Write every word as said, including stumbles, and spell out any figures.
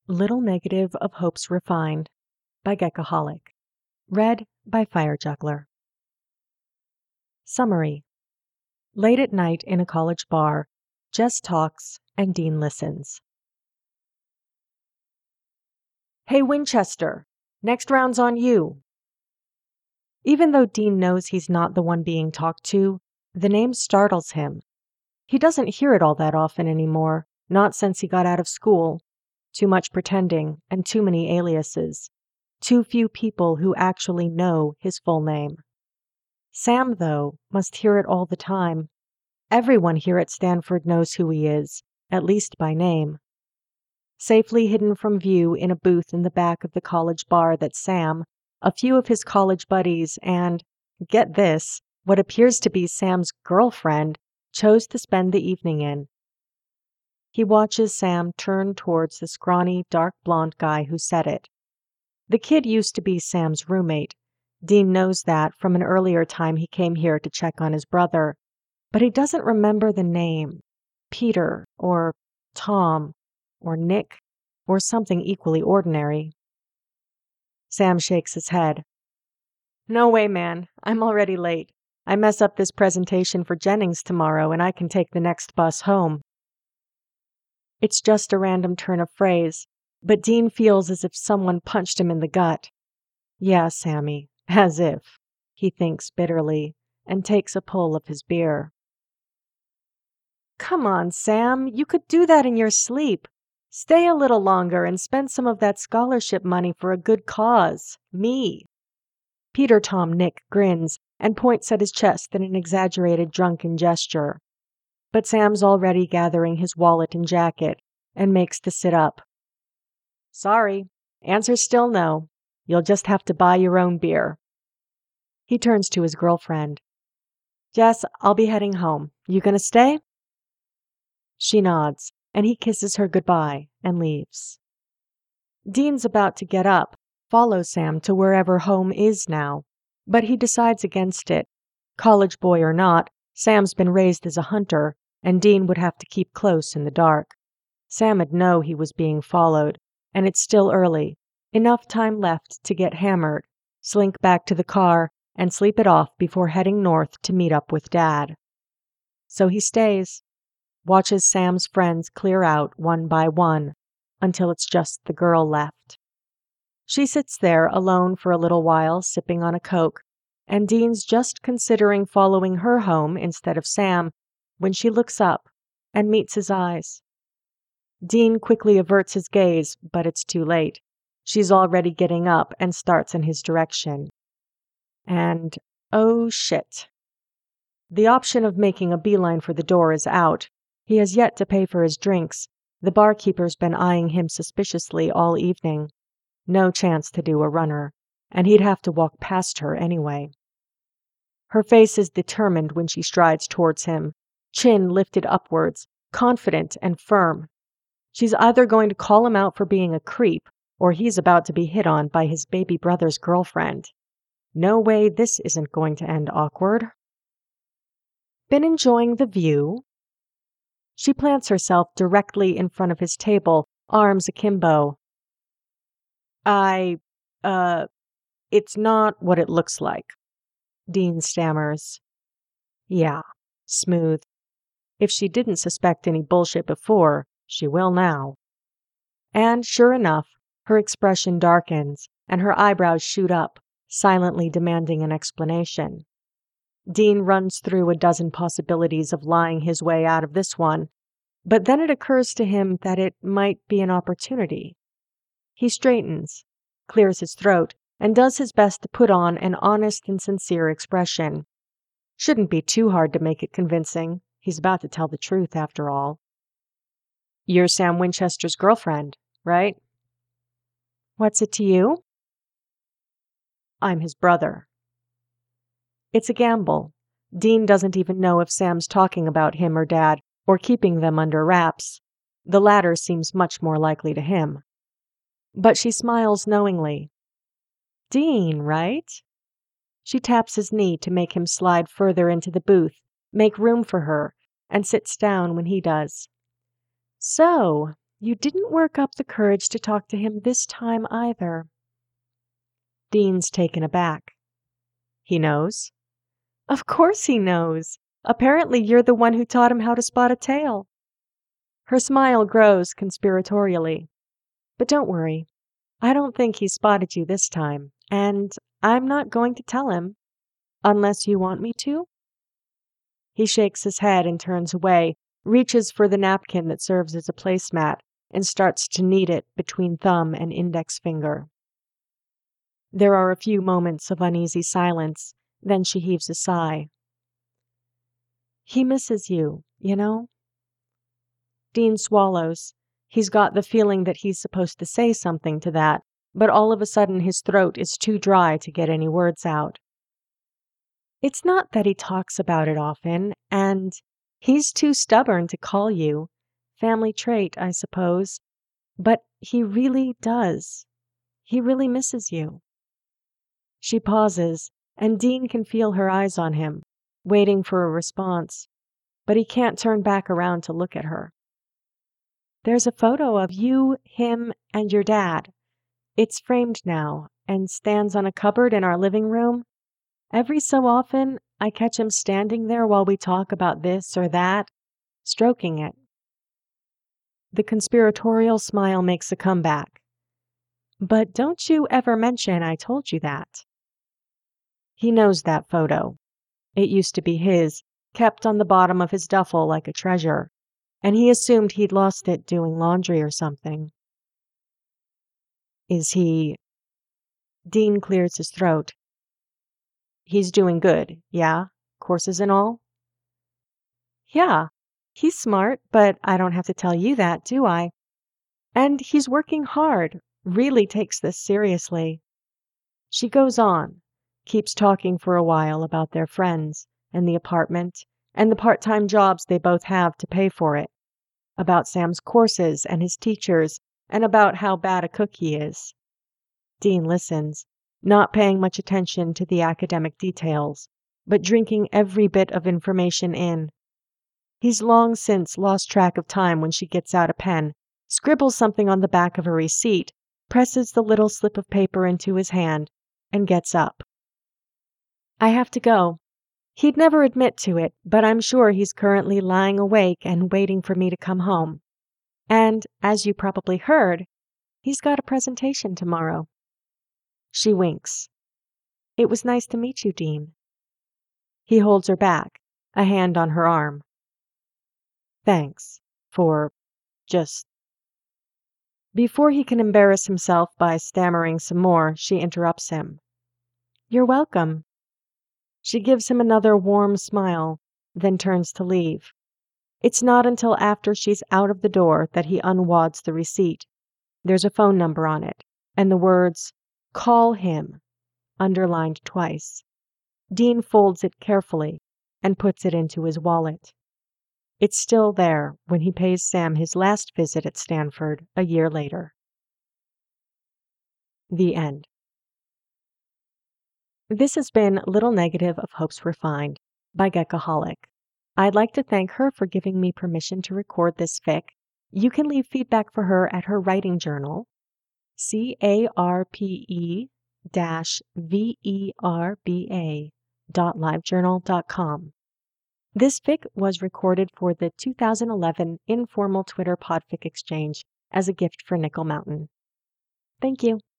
Little Negative of Hopes Refined by Geckaholic. Read by Fire Juggler. Summary. Late at night in a college bar, Jess talks and Dean listens. Hey, Winchester, next round's on you. Even though Dean knows he's not the one being talked to, the name startles him. He doesn't hear it all that often anymore, not since he got out of school. Too much pretending and too many aliases. Too few people who actually know his full name. Sam, though, must hear it all the time. Everyone here at Stanford knows who he is, at least by name. Safely hidden from view in a booth in the back of the college bar that Sam, a few of his college buddies, and, get this, what appears to be Sam's girlfriend, chose to spend the evening in. He watches Sam turn towards the scrawny, dark blonde guy who said it. The kid used to be Sam's roommate. Dean knows that from an earlier time he came here to check on his brother, but he doesn't remember the name. Peter, or Tom, or Nick, or something equally ordinary. Sam shakes his head. No way, man. I'm already late. I mess up this presentation for Jennings tomorrow and I can take the next bus home. It's just a random turn of phrase, but Dean feels as if someone punched him in the gut. Yeah, Sammy, as if, he thinks bitterly, and takes a pull of his beer. Come on, Sam, you could do that in your sleep. Stay a little longer and spend some of that scholarship money for a good cause, me. Peter Tom Nick grins and points at his chest in an exaggerated drunken gesture. But Sam's already gathering his wallet and jacket and makes to sit up. Sorry, answer's still no. You'll just have to buy your own beer. He turns to his girlfriend. Jess, I'll be heading home. You gonna stay? She nods, and he kisses her goodbye and leaves. Dean's about to get up, follow Sam to wherever home is now, but he decides against it. College boy or not, Sam's been raised as a hunter, and Dean would have to keep close in the dark. Sam'd know he was being followed, and it's still early, enough time left to get hammered, slink back to the car, and sleep it off before heading north to meet up with Dad. So he stays, watches Sam's friends clear out one by one, until it's just the girl left. She sits there alone for a little while, sipping on a Coke, and Dean's just considering following her home instead of Sam, when she looks up and meets his eyes. Dean quickly averts his gaze, but it's too late. She's already getting up and starts in his direction. And, oh shit. The option of making a beeline for the door is out. He has yet to pay for his drinks. The barkeeper's been eyeing him suspiciously all evening. No chance to do a runner, and he'd have to walk past her anyway. Her face is determined when she strides towards him, chin lifted upwards, confident and firm. She's either going to call him out for being a creep, or he's about to be hit on by his baby brother's girlfriend. No way this isn't going to end awkward. Been enjoying the view? She plants herself directly in front of his table, arms akimbo. I, uh, it's not what it looks like. Dean stammers. Yeah, smooth. If she didn't suspect any bullshit before, she will now. And sure enough, her expression darkens, and her eyebrows shoot up, silently demanding an explanation. Dean runs through a dozen possibilities of lying his way out of this one, but then it occurs to him that it might be an opportunity. He straightens, clears his throat, and does his best to put on an honest and sincere expression. Shouldn't be too hard to make it convincing. He's about to tell the truth, after all. You're Sam Winchester's girlfriend, right? What's it to you? I'm his brother. It's a gamble. Dean doesn't even know if Sam's talking about him or Dad, or keeping them under wraps. The latter seems much more likely to him. But she smiles knowingly. Dean, right? She taps his knee to make him slide further into the booth, make room for her, and sits down when he does. So, You didn't work up the courage to talk to him this time either. Dean's taken aback. He knows? Of course he knows. Apparently you're the one who taught him how to spot a tail. Her smile grows conspiratorially. But don't worry. I don't think he spotted you this time, and I'm not going to tell him. Unless you want me to? He shakes his head and turns away, reaches for the napkin that serves as a placemat, and starts to knead it between thumb and index finger. There are a few moments of uneasy silence, then she heaves a sigh. He misses you, you know? Dean swallows. He's got the feeling that he's supposed to say something to that, but all of a sudden his throat is too dry to get any words out. It's not that he talks about it often, and he's too stubborn to call you. Family trait, I suppose. But he really does. He really misses you. She pauses, and Dean can feel her eyes on him, waiting for a response, but he can't turn back around to look at her. There's a photo of you, him, and your dad. It's framed now and stands on a cupboard in our living room. Every so often, I catch him standing there while we talk about this or that, stroking it. The conspiratorial smile makes a comeback. But don't you ever mention I told you that. He knows that photo. It used to be his, kept on the bottom of his duffel like a treasure, and he assumed he'd lost it doing laundry or something. Is he... Dean clears his throat. He's doing good, yeah? Courses and all? Yeah, he's smart, but I don't have to tell you that, do I? And he's working hard, really takes this seriously. She goes on, keeps talking for a while about their friends and the apartment and the part-time jobs they both have to pay for it, about Sam's courses and his teachers, and about how bad a cook he is. Dean listens, not paying much attention to the academic details, but drinking every bit of information in. He's long since lost track of time when she gets out a pen, scribbles something on the back of a receipt, presses the little slip of paper into his hand, and gets up. I have to go. He'd never admit to it, but I'm sure he's currently lying awake and waiting for me to come home. And, as you probably heard, he's got a presentation tomorrow. She winks. It was nice to meet you, Dean. He holds her back, a hand on her arm. Thanks for just... Before he can embarrass himself by stammering some more, she interrupts him. You're welcome. She gives him another warm smile, then turns to leave. It's not until after she's out of the door that he unwads the receipt. There's a phone number on it, and the words, "Call him," underlined twice. Dean folds it carefully and puts it into his wallet. It's still there when he pays Sam his last visit at Stanford a year later. The end. This has been Little Negative of Hopes Refined by Geckaholic. I'd like to thank her for giving me permission to record this fic. You can leave feedback for her at her writing journal, C A R P E dash V E R B A dot livejournal dot com. This fic was recorded for the two thousand eleven informal Twitter Podfic exchange as a gift for Nickel Mountain. Thank you.